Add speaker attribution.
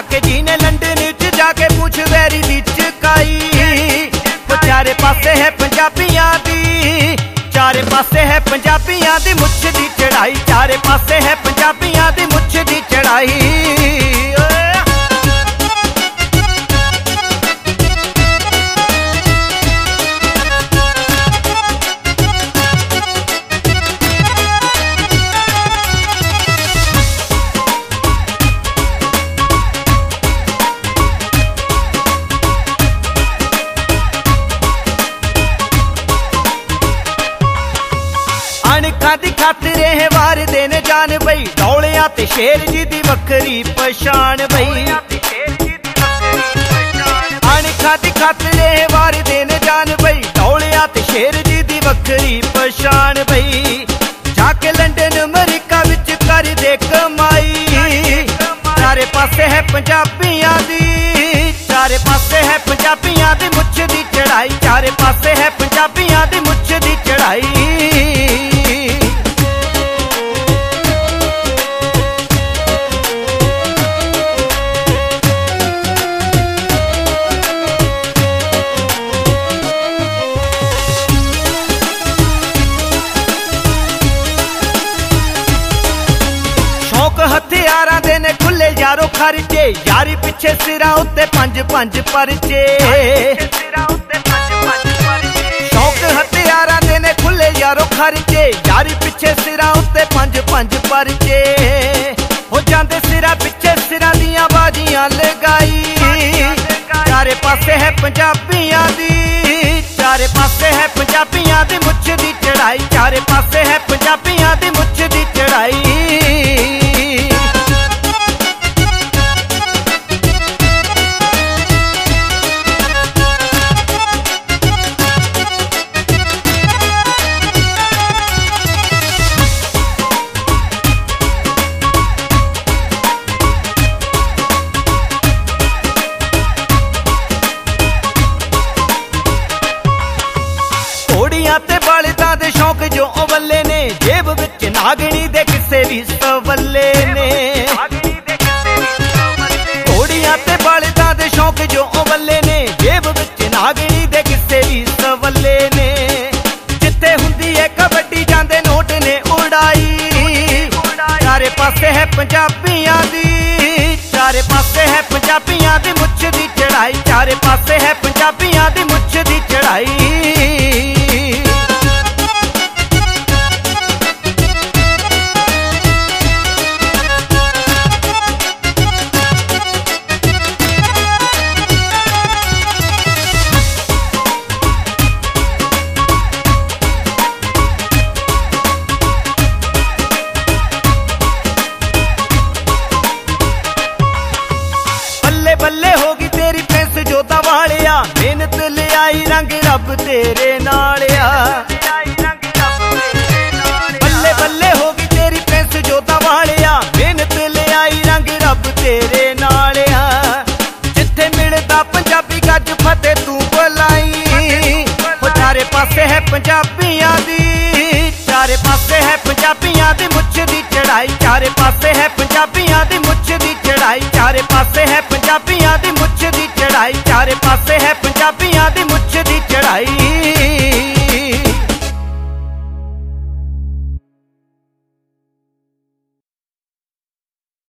Speaker 1: जाके जीने लंडन च जाके पूछ वैरी दी चकाई। वो चारे पासे है पंजाबियां दी, चारे पासे है पंजाबियां दी मुछ दी चढ़ाई, चारे पासे है पंजाबियां दी मुछ दी चढ़ाई। अणखा दी खातरे है वार देने जान बई, डौलिया ते शेर जी दी वखरी पछाण बई। अणखा दी खातरे है वार देने जान बई, डौलिया ते शेर जी दी वखरी पछाण बई। जाके लंडन अमरीका विच कर दे कमाई, चारे पासे है पंजाबियां दी, चारे पासे है पंजाबियां दी मुछ दी चढ़ाई, चारे पासे है पंजाबियां दी मुछ दी चढ़ाई। हथियारा दे ने खुले यारो खर्चे, यारी पिछे सिरा उत्ते 5-5 परचे। शौक हथियारा दे ने खुले यारो खर्चे, यारी पिछे सिरा उत्ते 5-5 परचे। हो जांदे सिरा पिछे सिरा दियां बाजियां लगाई, चारे पासे है पंजाबियां दी, चारे पासे है पंजाबियां दी मुछ दी चढ़ाई, चारे पासे है पंजाबियां दी मुछ दी चढ़ाई। ते बलदा दे शौक जो अवले ने, जेब विच नागणी दे किसे भी सवले ने। घोड़ियां ते बलदा दे शौक जो अवले ने, जेब विच नागणी दे किसे भी सवले ने। जिथे हुंदी है कबड्डी जांदे नोट ने उड़ाई, चारे पासे है पंजाबियां दी, चारे पासे है पंजाबियां दी मुछ दी चढ़ाई, चारे पासे है पंजाबियां दी मुछ दी चढ़ाई। बल्ले होगी तेरी पैंस जोता वालिया, मेहनत ले आई रंग रब तेरे नालिया। बल्ले बल्ले होगी तेरी पैंस जोता वालिया, मेहनत ले आई रंग रब तेरे नालिया। जिथे मिलदा पंजाबी गज फतेह तू बुलाई, चारे पासे है पंजाबियां दी, चारे पासे है पंजाबियां दी मुछ दी चढ़ाई, चारे पासे है पंजाबियां दी मुछ दी चढ़ाई, चारे पासे है पंजाबियां दी मुछ दी चढ़ाई, चारे पासे है पंजाबियां दी